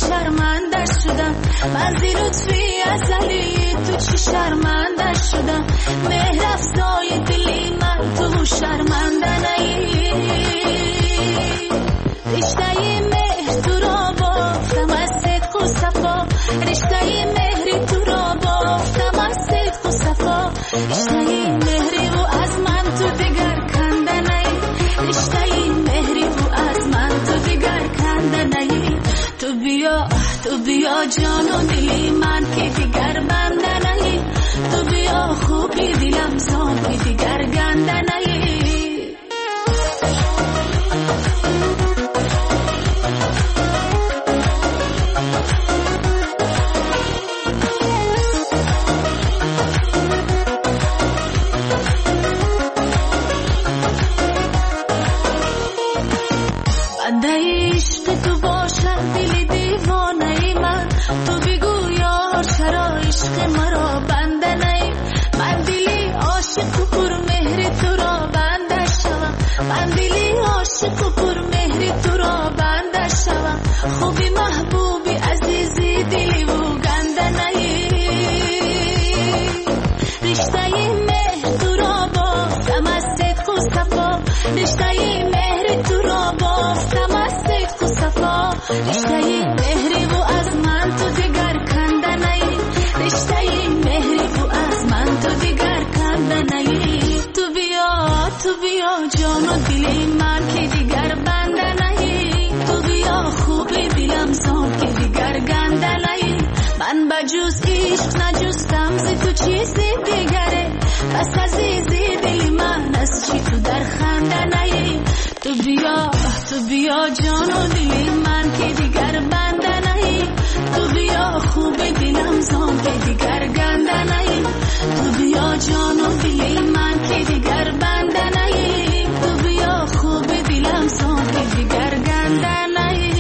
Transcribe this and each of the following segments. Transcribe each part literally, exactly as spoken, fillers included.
شرمنده شدم، من زی لطفی ازلی تو چی شرمنده شدم، مهر افزای دلی من تو شرمنده نی، رشته مهر تو را بافتم از صدق و صفا، رشته مهری تو را بافتم از صدق و صفا، رشته مهری و از من تو دیگر کنده نی، رشته مهری و از من تو دیگر کنده نی، تو بیا تو بیا جان و دلی من که دیگر بنده نی، تو بیا خوبی دلم زان که دیگر گنده نی. خوبی محبوبی عزیزی دلی و گنده نی، رشته مهر تو را بافتم از صدق و صفا، رشته مهر تو را بافتم از صدق و صفا، رشته مهری و از من تو دیگر کنده نی، رشته مهری و از من تو دیگر کنده نی، تو بیا تو بیا جان و دلی من که دیگر بنده نی، تو بیا خوبی دلم زان که دیگر گنده نی، من بجوز عشق نجستم زی تو چیزی دیگره، پس عزیزی دلی من از چی تو در خنده نی، تو بیا تو بیا جان و دلی من که دیگر بنده نی، تو بیا خوبی دلم زان که دیگر گنده نی، تو بیا جان و دلی من که دیگر بنده نی، تو بیا خوبی دلم زان که دیگر گنده نی.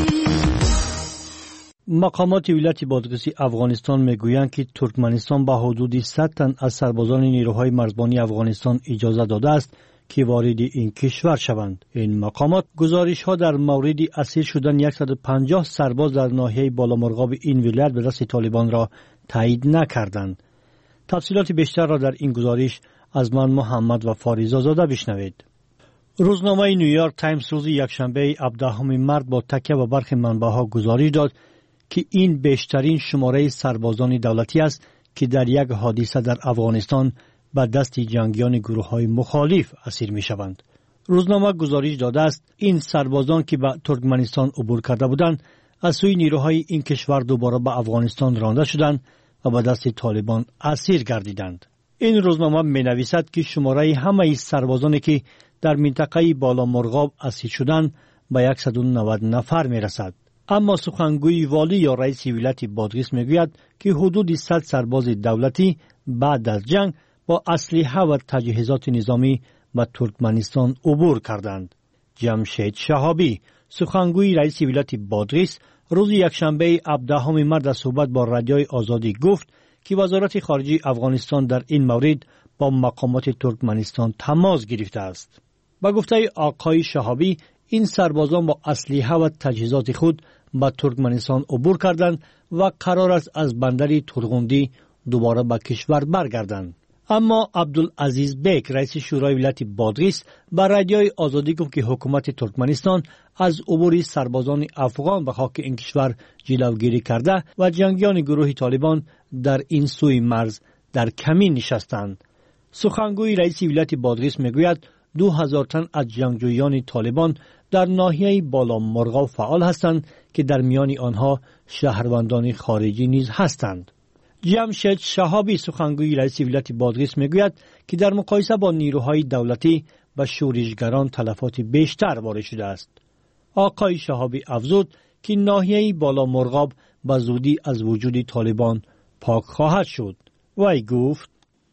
مقامات ولایت بادغیس افغانستان میگویند که ترکمنستان به حدود صد تن از سربازان نیروهای مرزبانی افغانستان اجازه داده است که وارد این کشور شوند. این مقامات گزارش ها در مورد اسیر شدن صد و پنجاه سرباز در ناحیه بالامرغاب این ولایت به دست طالبان را تایید نکردند. تفصیلات بیشتر را در این گزارش از من محمد و فاریزا زاده بشنوید. روزنامه نیویورک تایمز روز یکشنبه هفدهم مارس با تکیه به برخی منبع‌ها گزارش داد که این بیشترین شماره سربازان دولتی است که در یک حادثه در افغانستان به دست جنگیان گروه‌های مخالف اسیر می‌شوند. روزنامه گزارش داده است این سربازان که به ترکمنستان عبور کرده بودند از سوی نیروهای این کشور دوباره به افغانستان رانده شدند و به دست طالبان اسیر گردیدند. این روزنامه می‌نویسد که شماره همه سربازانی که در منطقه بالامرغاب اسیر شدند به صد و نود نفر می‌رسد. اما سخنگوی والی یا رئیس ولایت بادغیس میگوید که حدود صد سرباز دولتی بعد از جنگ با اسلحه و تجهیزات نظامی به ترکمنستان عبور کردند. جمشید شهابی سخنگوی رئیس ولایت بادغیس روز یکشنبه هفدهم مارس در صحبت با رادیوی آزادی گفت که وزارت خارجه افغانستان در این مورد با مقامات ترکمنستان تماس گرفته است. با گفته آقای شهابی این سربازان با اسلحه و تجهیزات خود به ترکمنستان عبور کردند و قرار است از بندر تورغوندی دوباره به کشور برگردند. اما عبدالعزیز بیک رئیس شورای ولایت بادغیس به رادیوی آزادی گفت که حکومت ترکمنستان از عبور سربازان افغان به خاک این کشور جلوگیری کرده و جنگیان گروه طالبان در این سوی مرز در کمین نشستند. سخنگوی رئیس ولایت بادغیس میگوید دو هزار تن از جنگجویان طالبان در ناحیه بالامرغاب فعال هستند که در میان آنها شهروندان خارجی نیز هستند. جمشید شهابی سخنگوی رئیس ولایت بادغیس میگوید که در مقایسه با نیروهای دولتی و شورشگران تلفات بیشتر وارد شده است. آقای شهابی افزود که ناحیه بالامرغاب به زودی از وجود طالبان پاک خواهد شد. وی گفت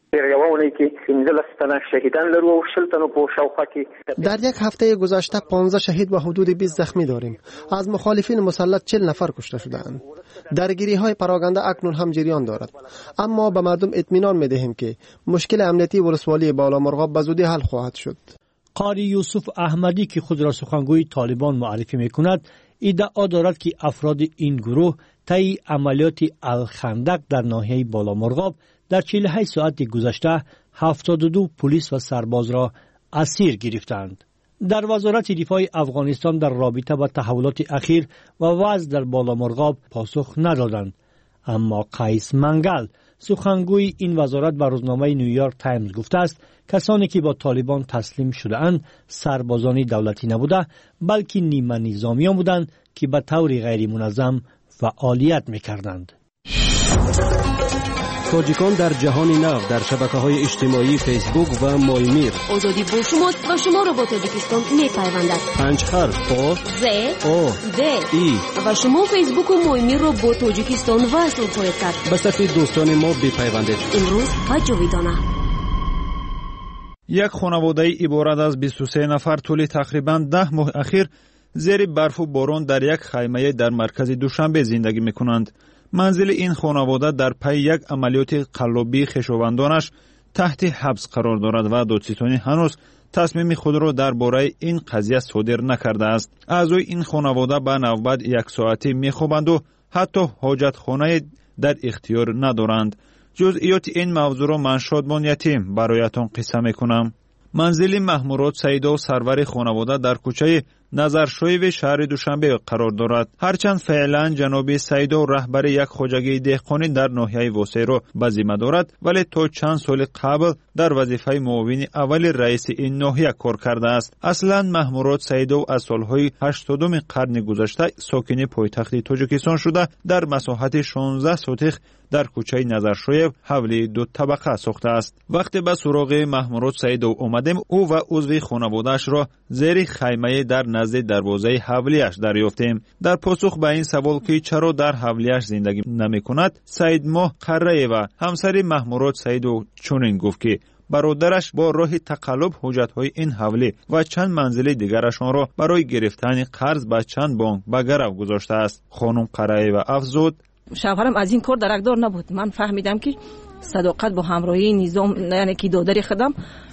در یک هفته گذشته پانزده شهید و حدود بیست زخمی داریم. از مخالفین مسلط چهل نفر کشته شدند. درگیری های پراکنده اکنون هم جریان دارد، اما به مردم اطمینان می دهیم که مشکل امنیتی ولسوالی بالامرغاب به زودی حل خواهد شد. قاری یوسف احمدی که خود را سخنگوی طالبان معرفی میکند ادعا دارد که افراد این گروه طی عملیات الخندق در ناحیه بالامرغاب در چهل و هشت ساعت گذشته هفتاد و دو پلیس و سرباز را اسیر گرفتند. در وزارت دفاع افغانستان در رابطه با تحولات اخیر و وضع در بالامرغاب پاسخ ندادند، اما قیس منگل سخنگوی این وزارت به روزنامه نیویورک تایمز گفته است کسانی که با طالبان تسلیم شده اند سربازان دولتی نبوده بلکه نیمه نظامیان بودند که به طور غیر منظم فعالیت میکردند. تاجیکان در جهان نو در شبکه‌های اجتماعی فیسبوک و مایمیر. آزادی با شماست و شما را با تاجیکستان می‌پیوندد. پنج حرف آ ز آ د ای و شما فیسبوک و مایمیر را با تاجیکستان وصل خواهید کرد. به صفحه دوستان ما بپیوندید. امروز و جاویدانه. یک خانواده عبارت از بیست و سه نفر طول تقریباً ده ماه اخیر زیر برف و باران در یک خیمه در مرکز دوشنبه زندگی می‌کنند. منزل این خانواده در پی یک عملیات قلابی خویشاوندانش تحت حبس قرار دارد و دادستانی هنوز تصمیم خود را درباره این قضیه صادر نکرده است. اعضای این خانواده به نوبت یک ساعتی میخوابند و حتی حاجتخانه در اختیار ندارند. جزئیات این موضوع را من شادمان یتیم برایتان قصه میکنم. منزل محمورات سیدا و سرور خانواده در کوچه نظرشوی شهر دوشنبه قرار دارد. هرچند فعلا جناب سیدا رهبر یک خواجگی دهقانی در ناحیه واسه را به ذمه دارد، ولی تا چند سال قبل در وظیفه معاون اول رئیس این ناحیه کار کرده است. اصلا محمورات سیدا از سالهای هشتادم قرن گذشته ساکن پایتخت تاجیکستان شده در مساحت شانزده سوتخ در کوچه نظرشوی حولی دو طبقه ساخته است. وقتی به سراغ محمورات سیدا آمدیم او و عضو خانواده‌اش را زیر خیمه در نزد دروازه حولیش دریافتیم. در پاسخ به این سوال که چرا در حولیش زندگی نمی کند، سید ماه قره و همسر محمورات سیدا چنین گفت که برادرش با راه تقلب حجت‌های این حولی و چند منزل دیگرشان را برای گرفتن قرض به چند بانک به گرو گذاشته است. خانم قره و افزود: شوهرم از این کار درکدار نبود. من فهمیدم که صداقت با همراهی نظام، یعنی که دادر خودم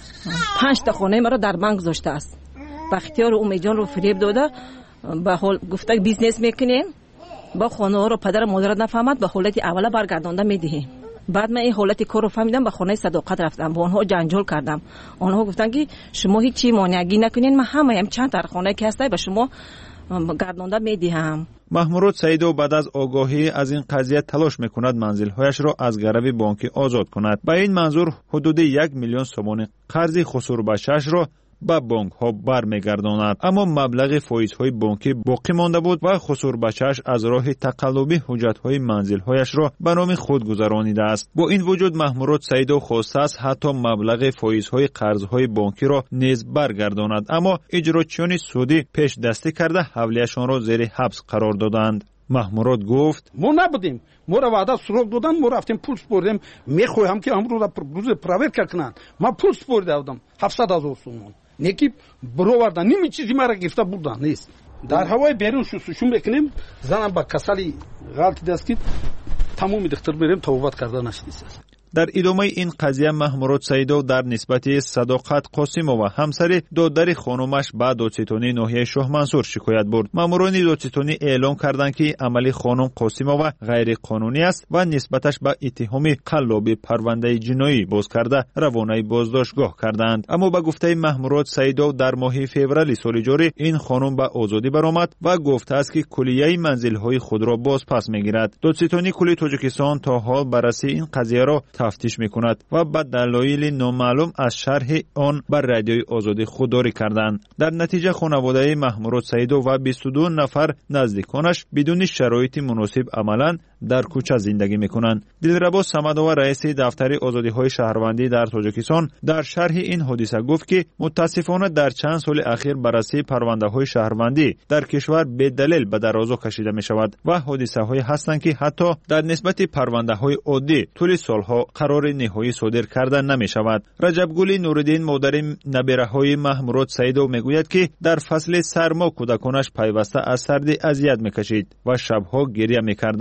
پنج تا خانه مرا در بانک گذاشته است. با اختیار امی جان رو فریب داده، به حال گفته بیزنس میکنیم، با خانه ها رو پدر مادر نفهمد به حالت اوله برگردانده میدهیم. بعد من این حالت کار رو فهمیدم، به خانه صداقت رفتم، با آنها جنجال کردم. آنها گفتن که شما هیچی مانعگی نکنین، من همه هم چند تا خانه که هسته به شما گردانده میدهم. محمورات سیدا بعد از آگاهی از این قضیه تلاش میکند منزل‌هایش را از گرو بانکی آزاد کند. به این منظور حدود یک میلیون سوم قرض خسور بچه‌اش را به بانک ها برمیگرداند، اما مبلغ فایزهای بانکی باقی مانده بود و خسور بچه‌اش از راه تقلبی حجت‌های منزل‌هایش را به نام خود گذرانیده است. با این وجود محمورات سیدا خواسته است حتی مبلغ فایزهای قرض‌های بانکی را نیز برگرداند، اما اجراتچیان سودی پیش دستی کرده حولیشان را زیر حبس قرار دادند. محمورات گفت: ما نبودیم، ما را وعده سراغ دادن، ما رفتیم پول سپردیم، میخوایم که امروز روز پراورت کنن. ما پول سپرده بودم هفتصد هزار سوم، نیکی برآوردن، نیمی چیزی مرا گرفته بودن نیست. در هوای بیرون شستشو میکنیم، زنم با کسلی غلط دست کرد، تمام دختر بریم توبت کردن نشدیست. در ادامه این قضیه محمورات سیدا در نسبت صداقت قاسمова و همسر دادر خانمش به دادستانی ناحیه شاه منصور شکایت برد. ماموران دادستانی اعلام کردند که عمل خانم قاسمova غیر قانونی است و نسبتش به اتهام قلابی پرونده جنایی باز کرده روانه بازداشتگاه کردند. اما به گفته محمورات سیدا در ماه فوریه سال جاری این خانم به آزادی برآمد و گفته است که کلیه منزل‌های خود را باز پس می‌گیرد. دادستانی کلی تاجیکستان تا حال بررسی این قضیه را تفتیش میکند و به دلایل نامعلوم از شرح آن بر رادیوی آزادی خودداری کردند. در نتیجه خانواده محمورات سیدا و بیست و دو نفر نزدیکانش بدون شرایط مناسب عملاً در کوچه زندگی میکنند. دلربا صمدova رئیس دفتر آزادی‌های شهروندی در تاجیکستان در شرح این حادثه گفت که متاسفانه در چند سال اخیر بررسی پرونده‌های شهروندی در کشور به دلیل به درازا کشیده میشود و حادثه‌هایی هستند که حتی در نسبت پرونده‌های عادی طول سالها قرار نهایی صادر کردن نمی شود. رجب گل نورالدین مادر نبیره‌های محمورات سیدا میگوید که در فصل سرما کودکانش پیوسته از سردی اذیت میکشید و شبها گریه میکردند.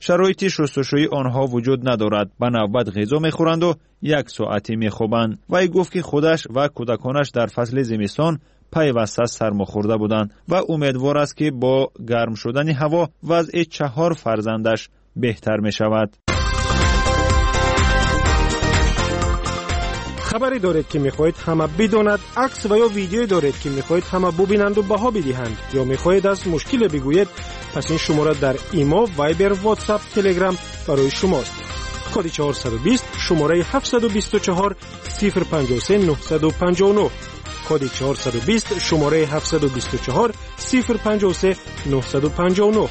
شرایط شستشویی آنها وجود ندارد. به نوبت غذا میخورند و یک ساعتی میخوابند. وی گفت که خودش و کودکانش در فصل زمستان پیوسته سرما خورده بودند و امیدوار است که با گرم شدن هوا وضع چهار فرزندش بهتر می شود. خبری دارید که میخواهید همه بداند، عکس و یا ویدیویی دارید که میخواهید همه ببینند و بها بدهند، یا میخواهید از مشکل بگویید، پس این شماره در ایما، وایبر، واتساپ، تلگرام برای شماست. کد چهارصد و بیست شماره هفتصد و بیست و چهار صفر پنجاه و سه نهصد و پنجاه و نه. کد چهارصد و بیست شماره هفتصد و بیست و چهار صفر پنجاه و سه نهصد و پنجاه و نه.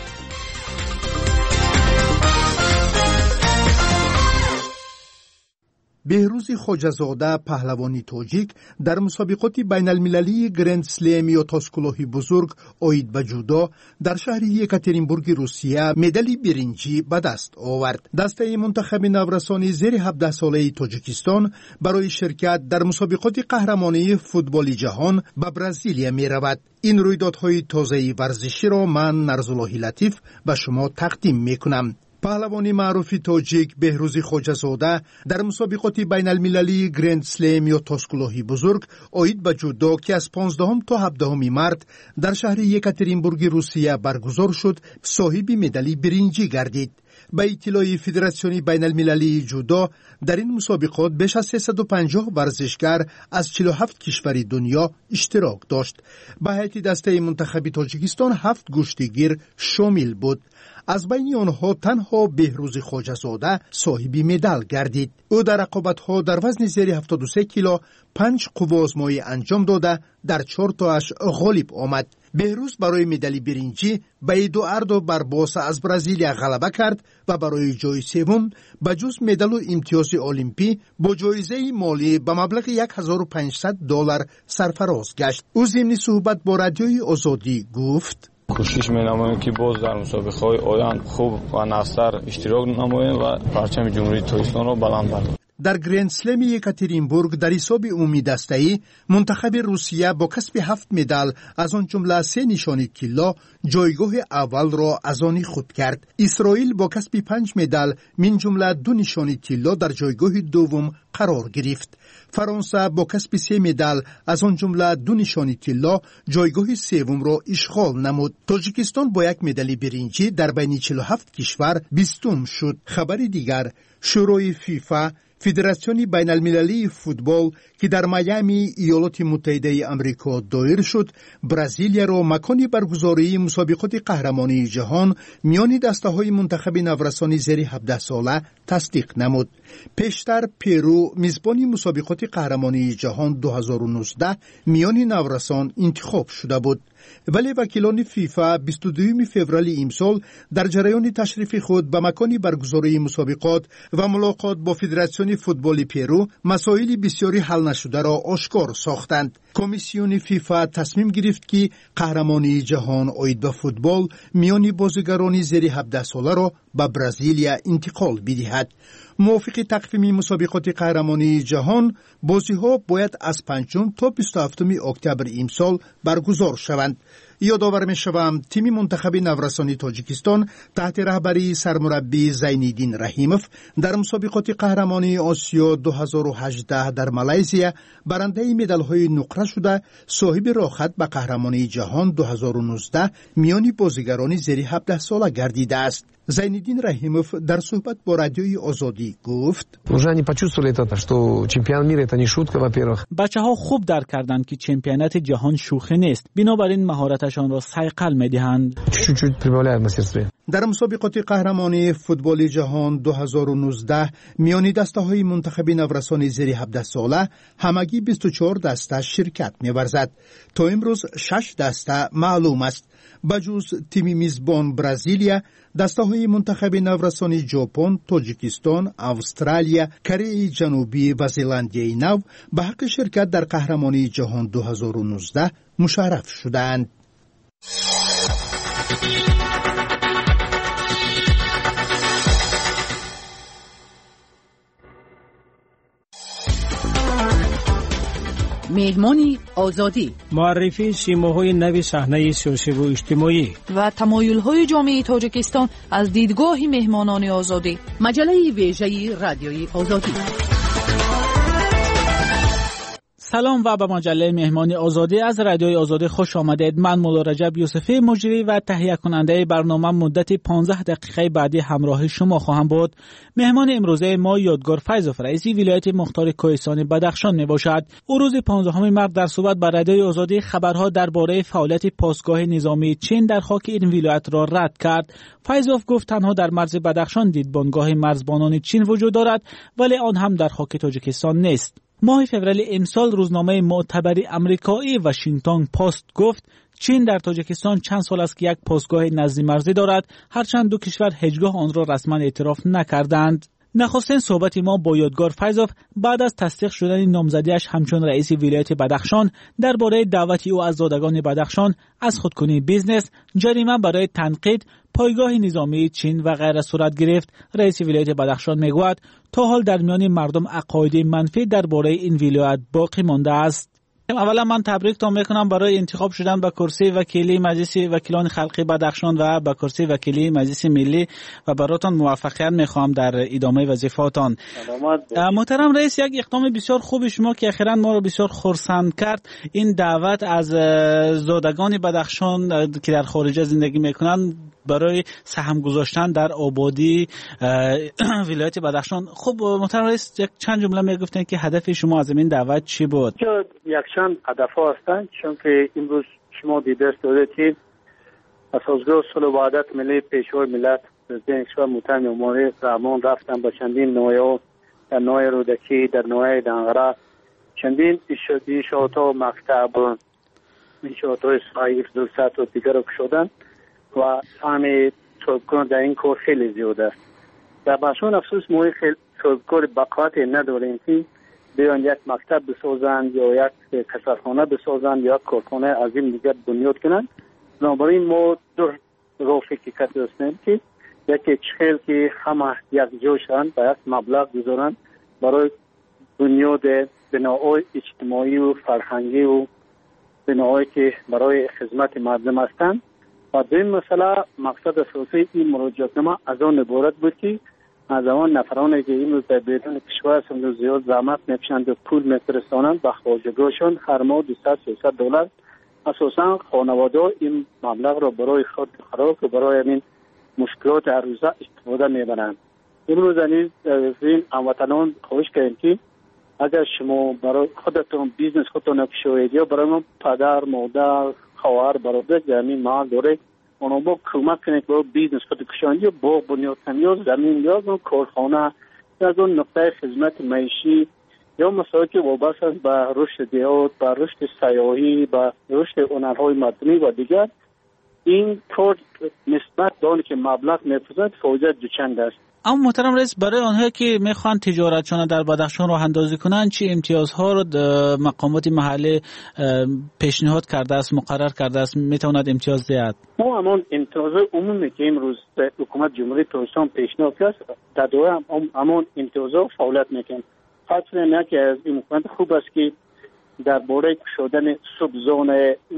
بهروز خواجه‌زاده پهلوانی تاجیک در مسابقات بین المللی گرند سلم یا تاسکلوهی بزرگ اوید به جودو در شهر یکاترینبورگ روسیه مدال برنجی به دست آورد. دسته منتخب نورسانی زیر هفده ساله تاجیکستان برای شرکت در مسابقات قهرمانی فوتبال جهان به برزیلیا می رود. این رویدادهای تازه ورزشی را من نرزاللهی لطیف به شما تقدیم می کنم. پهلوانی معروف تاجیک بهروز خواجه‌زاده در مسابقات بین المللی گرند سلم یا تاسکلوهی بزرگ اوید به جودو که از پانزدهم تا هفدهم مارس در شهر یکاترینبورگ روسیه برگزار شد صاحب مدال برنجی گردید. به اطلاع فدراسیون بین المللی جودو در این مسابقات بیش از سیصد و پنجاه ورزشگر از چهل و هفت کشور دنیا اشتراک داشت. به هیئت دسته منتخب تاجیکستان هفت گشتگیر شامل بود. از بین آنها تنها بهروز خواجه‌زاده صاحب مدال گردید. او در رقابت‌ها در وزن زیر هفتاد و سه کیلو پنج قوازمایی انجام داده در چهار تاش غالب آمد. بهروز برای مدال برنجی به ایدواردو باربوسا از برزیلیا غلبه کرد و برای جای سوم به جز مدال و امتیاز المپی با جایزه مالی به مبلغ هزار و پانصد دلار سرفراز گشت. او ضمن صحبت با رادیوی آزادی گفت: کوشش می‌نماییم که باز در مسابقه‌های آینده خوب و نصر اشتراک نماییم و پرچم جمهوری تاجیکستان را بلند برداریم. در گرند سلم یکاترینبورگ در حساب عمومی دسته‌ای منتخب روسیه با کسب هفت مدال از آن جمله سه نشانی طلا جایگاه اول را از آن خود کرد. اسرائیل با کسب پنج مدال من جمله دو نشانی طلا در جایگاه دوم قرار گرفت. فرانسه با کسب سه مدال از آن جمله دو نشانی طلا جایگاه سوم را اشغال نمود. تاجیکستان با یک مدال برنجی در بین چهل و هفت کشور بیستم شد. خبر دیگر، شورای فیفا فدراسیون بین المللی فوتبال که در میامی ایالات متحده آمریکا دایر شد، برزیلیا را مکان برگزاری مسابقات قهرمانی جهان میان دسته‌های منتخب نورسان زیر هفده ساله تصدیق نمود. پیشتر پرو میزبان مسابقات قهرمانی جهان دو هزار و نوزده میان نورسان انتخاب شده بود. ولی وکیلان فیفا بیست و دوم فوریه امسال در جریان تشریف خود به مکان برگزاری مسابقات و ملاقات با فدراسیون فوتبال پرو مسائل بسیاری حل نشده را آشکار ساختند. کمیسیون فیفا تصمیم گرفت که قهرمانی جهان اوید به فوتبال میان بازیگران زیر هفده ساله را به برزیلیا انتقال بدهد. موافق تقویم مسابقات قهرمانی جهان، بازی‌ها باید از پنجم تا بیست و هفتم اکتبر امسال برگزار شوند. یادآور می‌شوم تیم منتخب نورسانی تاجیکستان تحت رهبری سرمربی زین‌الدین رحیموف در مسابقات قهرمانی آسیا دو هزار و هجده در مالزیا برنده مدال‌های نقره شده صاحب راه‌خط به قهرمانی جهان دو هزار و نوزده میان بازیگران زیر هفده ساله گردیده است. زین‌الدین رحیموف در صحبت با رادیوی آزادی گفت: بچه‌ها خوب درک کردند که چمپیونات جهان شوخی نیست، بنابراین مهارتشان را صیقل می‌دهند. در مسابقات قهرمانی فوتبال جهان دو هزار و نوزده میان دسته‌های منتخب نورسان زیر هفده ساله همگی بیست و چهار دسته شرکت می‌ورزد. تا امروز شش دسته معلوم است. بجز تیم میزبان برزیلیا، دسته‌های منتخب نورسان ژاپن، تاجیکستان، استرالیا، کره جنوبی و زلاندیای نو به حق شرکت در قهرمانی جهان دو هزار و نوزده مشرف شدند. مهمان آزادی، معرفی سیماهای نو صحنه سیاسی و اجتماعی و تمایل‌های جامعه تاجیکستان از دیدگاه مهمانان آزادی. مجله ویژه رادیوی آزادی. سلام و به مجله مهمان آزادی از رادیوی آزادی خوش آمدید. من مولا رجب یوسفی مجری و تهیه کننده برنامه مدت پانزده دقیقه بعدی همراه شما خواهم بود. مهمان امروزه ما یادگار فیضوف رئیس ولایت مختار کوهستان بدخشان می باشد. او روز پانزدهم مارس در صحبت با رادیوی آزادی خبرها درباره فعالیت پاسگاه نظامی چین در خاک این ولایت را رد کرد. فیضوف گفت تنها در مرز بدخشان دیدبانگاه مرزبانان چین وجود دارد ولی آن هم در خاک تاجیکستان نیست. ماه فوریه امسال روزنامه معتبری امریکایی واشنگتن پست گفت چین در تاجیکستان چند سال است که یک پاسگاه نزدی مرزی دارد، هرچند دو کشور هیچگاه آن را رسما اعتراف نکردند. نخستین صحبت ما با یادگار فیضوف بعد از تصدیق شدن نامزدیش همچون رئیس ولایت بدخشان درباره دعوت او از زادگان بدخشان از خودکنی بیزنس، جریمه برای تنقید، پایگاه نظامی چین و غیره صورت گرفت. رئیس ولایت بدخشان میگوید تا حال در میان مردم عقاید منفی درباره این ولایت باقی مانده است. اولا من تبریکتان میکنم برای انتخاب شدن به کرسی وکیلی مجلس وکیلان خلقی بدخشان و به کرسی وکیلی مجلس ملی و براتون موفقیت میخوام در ادامه وظیفه‌تان. محترم رئیس، یک اقدام بسیار خوب شما که اخیراً ما رو بسیار خرسند کرد، این دعوت از زادگان بدخشان که در خارج زندگی میکنن برای سهم گذاشتن در آبادی ولایت بدخشان. خب محترم رئیس، یک چند جمله میگفتن که هدف شما از این دعوت چی بود؟ یک چند هدف هستند، چون که امروز شما دیده دارید که اساسگاه صلح و وحدت ملی پیشوای ملت پرزیدنت کشور محترم امامی رحمان رفتن به چندین نوعه در نوع رودکی، در نوع دنغره، چندین انشاءات و مکتب، انشاءات های صحیح درست و دیگر رو کشودن و سهم صاحبکار در این کار خیلی زیاد است. در بدخشان افسوس ما خیلی صاحبکار بقایت نداریم که بیان یک مکتب بسازند یا یک کسرخانه بسازند یا یک کارخانه عظیم دیگر بنیاد کنند. بنابراین ما دو راه فکر کرده هستیم که یکی چخیل که همه یک جا شوند و یک مبلغ گذارند برای بنیاد بناهای اجتماعی و فرهنگی و بناهایی که برای خدمت مردم هستند. و دویم مسئله مقصد اساسی این مراجعتنامه از آن عبارت بود که از آن نفرانی که این روز در بیرون کشور هستند زیاد زحمت میکشند و پول میفرستانند به خواجگاهشان هر ماه دویست سیصد دلار، اساسا خانواده این مبلغ را برای خود خوراک و برای این مشکلات هر روزه استفاده میبرند. امروز نیز از این هموطنان خواهش کردیم که اگر شما برای خودتون بیزنس خودتون بشوید یا برای من پدر، مادر، خواهر، برادر در این محل داره اونا با کمک کنید با بیزنس خود کشاندی یا باغ بنیاد کنید یا زمین یا کارخانه یا از اون نقطه خدمت معیشی یا مسائلی که وابسته است به رشد دیهات، به رشد سیاحی، به رشد هنرهای مدنی و دیگر، این کار نسبت به آنی که مبلغ می‌فرستند فایده دوچند است. اما محترم رئیس، برای آنها که میخوان تجارتشان در بدخشان راه اندازی کنن چه امتیازها رو مقامات محلی پیشنهاد کرده است، مقرر کرده است، میتواند امتیاز دهد؟ ما همون امتیاز عمومی که امروز حکومت جمهوری تاجیکستان پیشنهاد کرد در دوره همون امتیازها فعالیت میکنه. خاطر اینه که از این حکومت خوب است که در باره شدن سبزون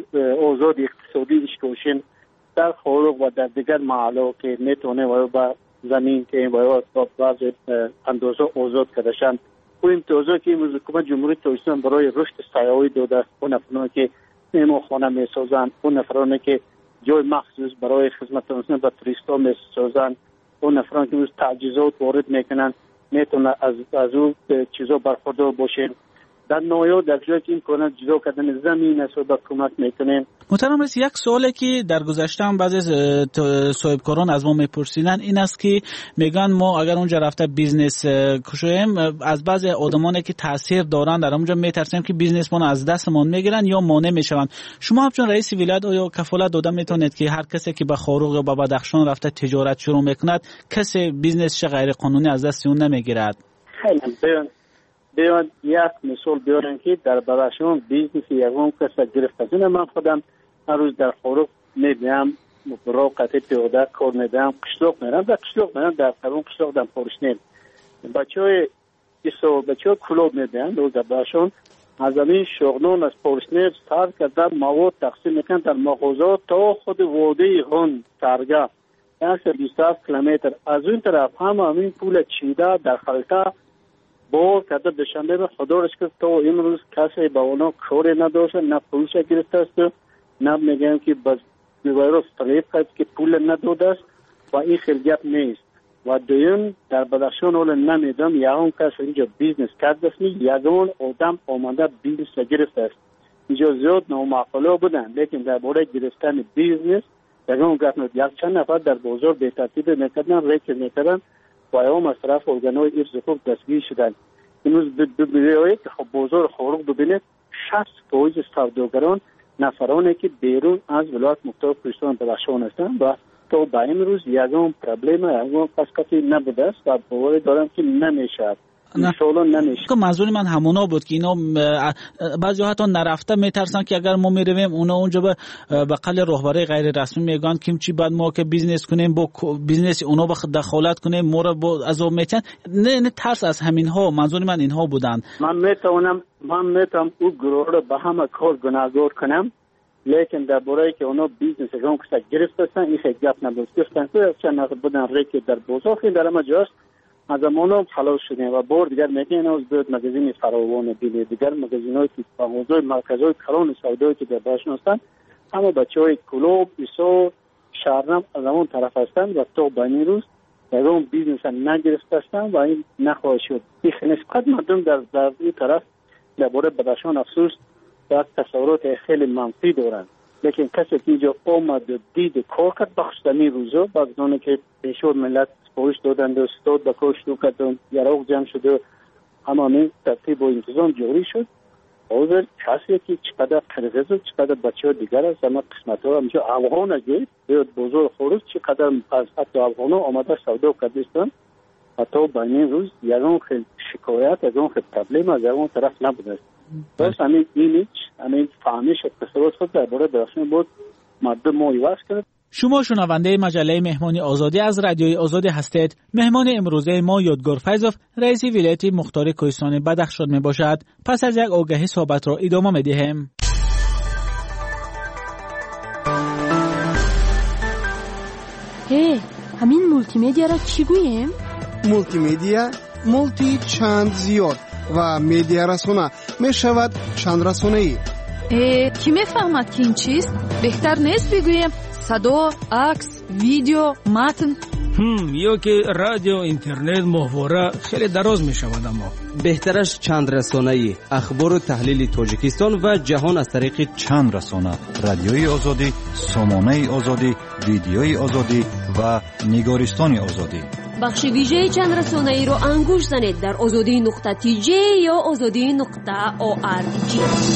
آزاد اقتصادی اشکوشن در خارق و در دیگر محلات که میتونه و با زمین که باید با بعض اندازه آزاد کردشن و امتیازها که امروز حکومت جمهوری تاجیکستان برای رشد سیاحی داده است، اون نفرانی که مهمانخانه میسازند، اون نفرانی که جای مخصوص برای خدمت رساندن به توریستا میسازند، اون نفرانی که امروز تجهیزات وارد میکنن میتونه از از اون چیزا برخوردار باشن. در نویا در جایی که این کنه جدا کردن زمین است و با کمک میکنیم. محترم رئیس، یک سوالی که در گذشته هم بعضی صاحبکاران از ما میپرسیدن این است که میگن ما اگر اونجا رفته بیزنس کشویم از بعضی آدمانی که تاثیر دارن در اونجا میترسیم که بیزنس ما از دستمون میگیرن یا مانع میشون. شما همچون رئیس ولایت یا کفالت داده میتونید که هر کسی که به خاروق یا به بدخشان رفته تجارت شروع میکند کسی بیزنسش غیر قانونی از دست اون نمیگیرد؟ خیلی بیان بیان یک مثال بیارم که در بدخشان بیزنس یکم کس گرفت از این من خودم هر روز در خاروق میدم برای قطع پیاده کار میدم، قشلاق میرم در قشلاق میرم در قرون قشلاق دم پارشنیم بچه های ایسا بچه های کلوب میدم روز در بدخشان از این شغلان از پورشنر سر کرده مواد تقسیم میکنن در مغازات تا خود وادی غن سرگاه یک بیست و هفت کیلومتر. از اون طرف هم همین پول چیده در خلطه بار کرده دوشنبه به خدا رش کرد تا امروز کسی با اونا کاری نداشته، نه پولش گرفته است، نه میگن که بس بیوایروس طریق کرد که پول نداده است و این خیلیت نیست. و دویم در بدخشان اول نمیدم یکون کس اینجا بیزنس کرده است، یکون آدم آمده بیزنس گرفته است. اینجا زیاد نامعقوله بودن، لیکن در باره گرفتن بیزنس یکون گفتند یک چند نفر در بازار به ترتیب میکردن، ریکل میکردن و ایام از طرف ارگانهای ارز خوب دستگیر شدن. امروز ببینید که خب بازار خارق ببینید شصت فیصد سوداگران نفرانی که بیرون از ولایت مختار کوهستان بدخشان هستند و تا به امروز یکم پرابلم یکم پسکتی نبوده است و باور دارم که نمیشه. انشالله نمیشه. که منظور من همونا بود که اینا بعضی حتی نرفته میترسن که اگر ما میرویم اونا اونجا به بقل رهبری غیر رسمی میگن که چی بعد ما که بیزنس کنیم با بیزنس اونا به دخالت کنیم ما رو با عذاب میتن. نه نه ترس از همین ها. منظور من اینها بودن. من میتونم من میتونم او گروه رو به همه کار گناهگار کنم، لیکن در باره که اونا بیزنس اگرام کسا گرفتن این خیلی گپ نبود گفتن که چند نقل بودن ریکی در بازار خیلی در اما جاست از امانو خلاص شدیم و بار دیگر میگن از بیاد مگزین فراوان بیلی دیگر مگزین های که موضوع مرکز های کران سودایی که در باشن هستن همه بچه های کلوب، ایسو، شهرنم از امون طرف هستن و تا بانی روز اگرام بیزنس نگرفت هستن و این نخواهد شد. این نسبت مردم در, در این طرف در باره بدخشان افسوس در تصورات خیلی منفی دارن، لیکن کسی که اینجا آمد و دید کار کرد بخشتنی روزا بعضی که پیشور ملت سپارش دادند و استاد به کار شروع کردن یراق جمع شد و همه ترتیب و انتظام جاری شد. حاضر کسی که چقدر قرغز و چقدر بچه ها دیگر است همه قسمت ها همچه افغان اگه بیاد بزرگ خروج چقدر از حتی افغان ها آمده سودا کردستان حتی به این روز یکم خیلی شکایت یکم خیلی پرابلم از یکم طرف نبوده است. بس همین اینیچ همین فهمیش اتصالات خود در باره درخشان بود مردم ما ایواز کرد. شما شنونده مجله مهمانی آزادی از رادیوی آزادی هستید. مهمان امروزه ما یادگار فیضوف رئیس ولایت مختار کوهستان بدخشان می باشد. پس از یک آگهی صحبت را ادامه می دهیم. هی همین مولتی میدیا را چی گوییم؟ مولتی میدیا مولتی چند زیاد و میدیا رسانه می شود چند رسانه ای. کی میفهمد که این چیست؟ بهتر نیست بگوییم صدا، عکس، ویدیو، متن؟ هم یا که رادیو، اینترنت، محور خیلی دراز می شود. اما بهترش چند رسانه‌ای، اخبار و تحلیل تاجیکستان و جهان از طریق چند رسانه: رادیوی آزادی، سامانه آزادی، ویدیوی آزادی و نگارستان آزادی. بخش ویژه چند رسانه‌ای رو انگوش زنید در آزادی نقطه تی جی یا آزادی نقطه او آر جی.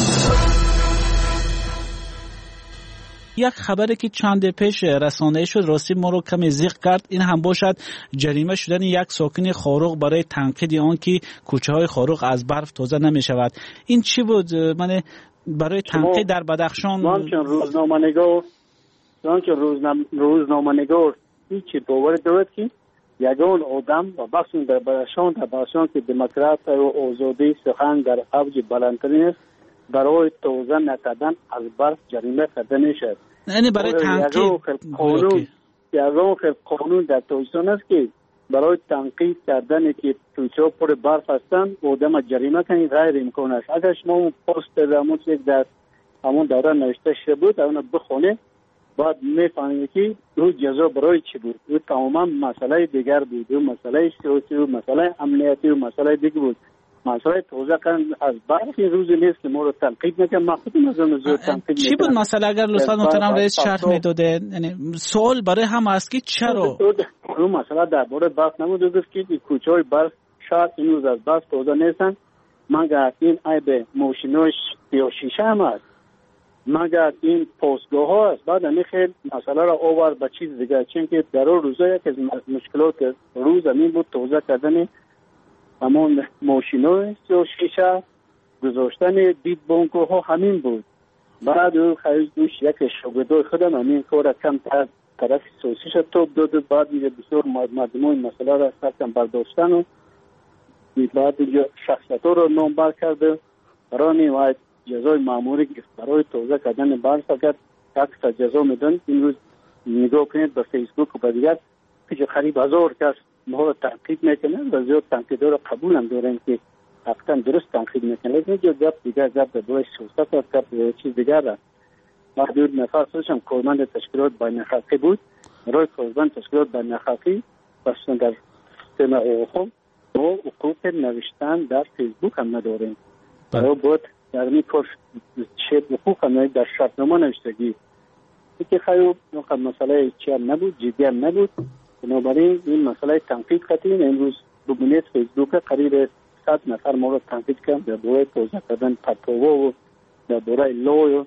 یک خبری که چند پیش رسانه شد راستی ما رو کمی زیق کرد. این هم باشد جریمه شدن یک ساکن خاروق برای تنقید آن که کوچه های خاروق از برف تازه نمی شود. این چی بود؟ من برای تنقید در بدخشان من چون روزنامه نگار من چون روزنامه نگار هیچی باور دارد که یگان آدم و بخشون در بدخشان در بدخشان که دموکرات و آزادی سخن در اوج بلندترین است برای تازه نکردن از برف جریمه کرده میشد. یعنی برای تنقید قانون یگان خیلی قانون در تویستان است که برای تنقید کردن که تویچه ها پر برف هستند آدم جریمه کنید غیر امکان است. اگر شما اون پست درمون یک در همون دوره نوشته شده بود اون بخونه بعد میفهمید که اون جزا برای چی بود. اون تماما مسئله دیگر بود، اون مسئله سیاسی و مسئله امنیتی و مسئله دیگر بود. مسئله توزیع کردن از برخی روزی نیست که ما رو تنقید نکنم. ما خودم از اون زود تنقید چی بود مسئله؟ اگر لطفا محترم رئیس شرح میداده. یعنی سوال برای هم است که چرا اون مسئله درباره برف نبود گفت که کوچه های برف شاید این روز از برف توزیع نیستن مگر این عیب ماشیناش یا شیشه هم است مگر این پستگاه ها است. بعد همین خیلی مسئله را آورد به چیز دیگر چون که در اون روزا یک از مشکلات روز همین بود توزیع کردن همون ماشینای و شیشه گذاشتن دید بانکو ها همین بود. بعد او خیلی دوش یک شاگردای خودم همین کار کم تر طرف سوسیش توب داد. بعد میگه بسیار مردمای مسئله را سرکم برداشتن و بعد اینجا شخصیت ها رو نامبر کرده برای میواید جزای ماموری برای توضیح کردن بار فقط یک جزا میدن. امروز نگاه کنید به فیسبوک و به دیگر که قریب هزار کس ما رو تنقید میکنه و زیاد تنقیدها رو قبول هم دارن که حقیقتا درست تنقید میکنه، لیکن جو گپ دیگر گپ به برای سیاست و گپ چیز دیگر است. محدود نفر سوشم کارمند تشکیلات بین‌الخلقی بود، برای کارمند تشکیلات بین‌الخلقی بسیار در سیستم حقوق و حقوق نوشتن در فیسبوک هم نداریم. برای بود در می کار شد حقوق هم در شرطنامه نوشتگی که خیلی مسئله چی هم نبود، جدی هم نبود. بنابراین این مسئله تنقید کردیم. امروز ببینید فیسبوک قریب صد نفر ما رو تنقید کردن در دوره توضیح کردن پتووا و در دوره لو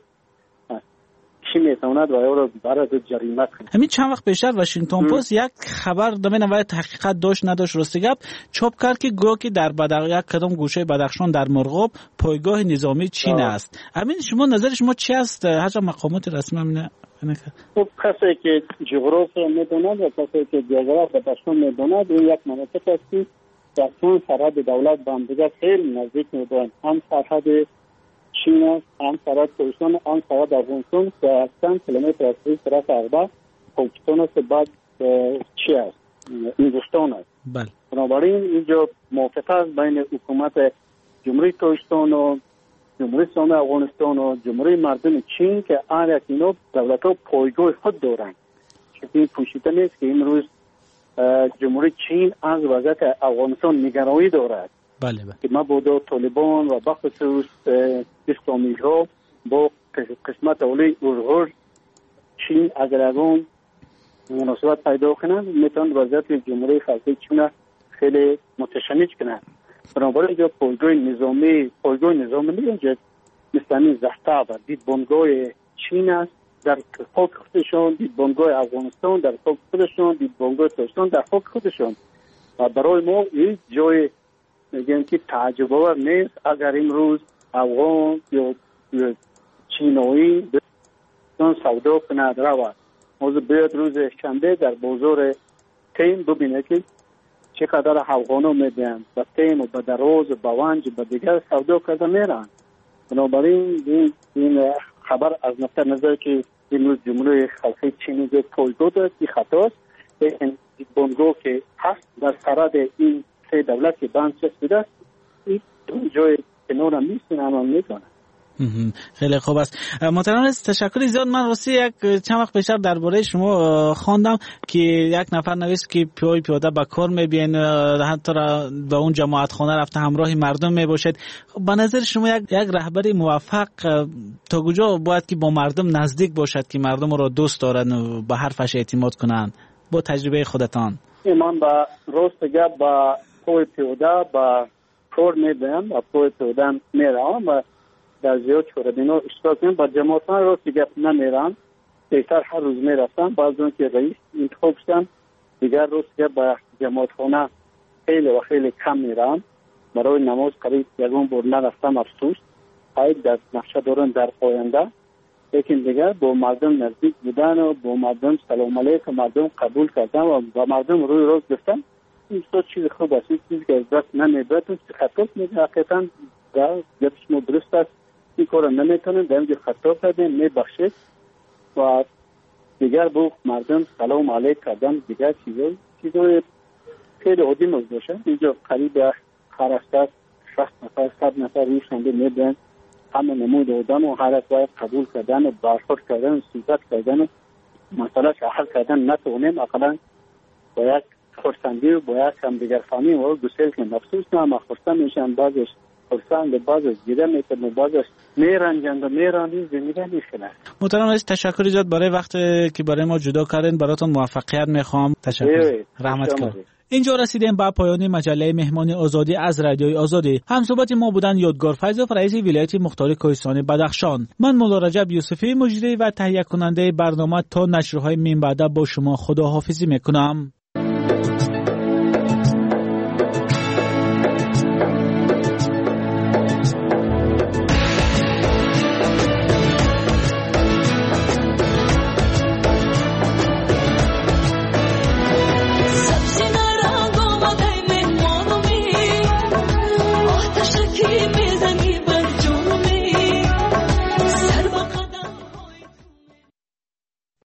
چی میتواند و یا رو برای جریمه کنید. همین چند وقت پیشتر واشنگتن پست یک خبر دمین اول تحقیقات داشت نداشت راستی گپ چاپ کرد که گویا که در بدخ یک کدام گوشه بدخشان در مرغاب پایگاه نظامی چین است. همین شما نظر شما چی است؟ هر مقامات رسمی همینه خب کسی که جغرافیا میدوند و کسی که جغرافیا بدخشان میدوند این یک مناطق است که در چون سرحد دولت با هم دیگر خیلی نزدیک میدوند. هم سرحد چین است، هم سرحد ترکستان، هم سرحد افغانستان که چند کیلومتر از این طرف عقبه پاکستان است، بعد چی است؟ هندوستان است. بله. بنابراین اینجا موافقت است بین حکومت جمهوری ترکستان و جمهوری اسلامی افغانستان و جمهوری مردم چین که هر یک اینا دولت‌ها پایگاه خود دارند. چون این پوشیده نیست که امروز جمهوری چین از وضعیت افغانستان نگرانی دارد. بله بله. که مبادا طالبان و بخصوص اسلامی ها با قسمت اولی اورغور چین اگر اون مناسبت پیدا کنند میتوان وضعیت جمهوری خلقی چین خیلی متشنج کنند. بنابراین اینجا پایگاه نظامی پایگاه نظامی اینجا مثل زحته و دیدبانگاه چین است در خاک خودشان، دیدبانگاه افغانستان در خاک خودشان، دیدبانگاه ترکستان در خاک خودشان. و برای ما این جای میگن که تعجب آور نیست اگر امروز افغان یا چینایی بسیار سودا کند رود. موضوع بیاد روز شنبه در بازار تیم ببینه که چقدر افغانا میدن با تیم و با دراز و با ونج و با دیگر سودا کرده میرن. بنابراین این, این خبر از نقطه نظر که امروز جمهوری خلقی چینی جو پایگاه دارد این خطاست. این بانگاه که هست در سرحد این سه دولت که بند چسبیده است این جای کنار هم نیست این عمل میکنه. خیلی خوب است. محترم رئیس تشکر زیاد. من راستی یک چند وقت پیشتر درباره شما خواندم که یک نفر نوشت که پیاده پیاده به کار میبین حتی به اون جماعت خانه رفته همراه مردم میباشد. به نظر شما یک یک رهبر موفق تا کجا باید که با مردم نزدیک باشد که مردم را دوست دارن و به حرفش اعتماد کنن با تجربه خودتان؟ من با راست گپ با پای پیاده با کار میبینم و پای پیاده میرم و در زیاد چوربینا اشتراک کنم. با جماعتان راستی گپ نمیرم، بهتر هر روز میرفتم. بعض اون که رئیس انتخاب شدم دیگر راستی گپ با جماعتخانه خیلی و خیلی کم میرم. برای نماز قریب یکون بار نرفتم افسوس. باید در نقشه دارن در آینده، لیکن دیگر با مردم نزدیک بودن و با مردم سلام علیکم مردم قبول کردن و با مردم روی روز گفتن این صد چیز خوب است. این چیزی که از دست نمیبرد چه خطا میده حقیقتا در گپ شما درست است. این کار نمیتونن در اینجا خطا کردن میبخشید و دیگر با مردم سلام علیک کردن دیگر چیزای چیزای خیلی عادی موضوعشن. اینجا قریب خرسته شصت نفر صد نفر روشنده میدن همه نمود آدم و هر باید قبول کردن و برخورد کردن و صحبت کردن و مسئله حل کردن نتونیم. اقلا باید خرسندی و باید هم دیگر فهمی و گسیل که مفسوس نه اما خرسند میشن بعضش خرسند بعضش دیده میکنن و بعضش میرنجند و میرانید زمینه میخنه. محترم رئیس تشکر زیاد برای وقت که برای ما جدا کردین. براتون موفقیت میخوام. تشکر. رحمت کنم. اینجا رسیدیم به پایان مجله مهمان آزادی از رادیوی آزادی. همصحبت ما بودن یادگار فیضوف رئیس ولایت مختار کوهستان بدخشان. من مولا رجب یوسفی مجری و تهیه کننده برنامه تا نشرهای من بعد با شما خداحافظی میکنم.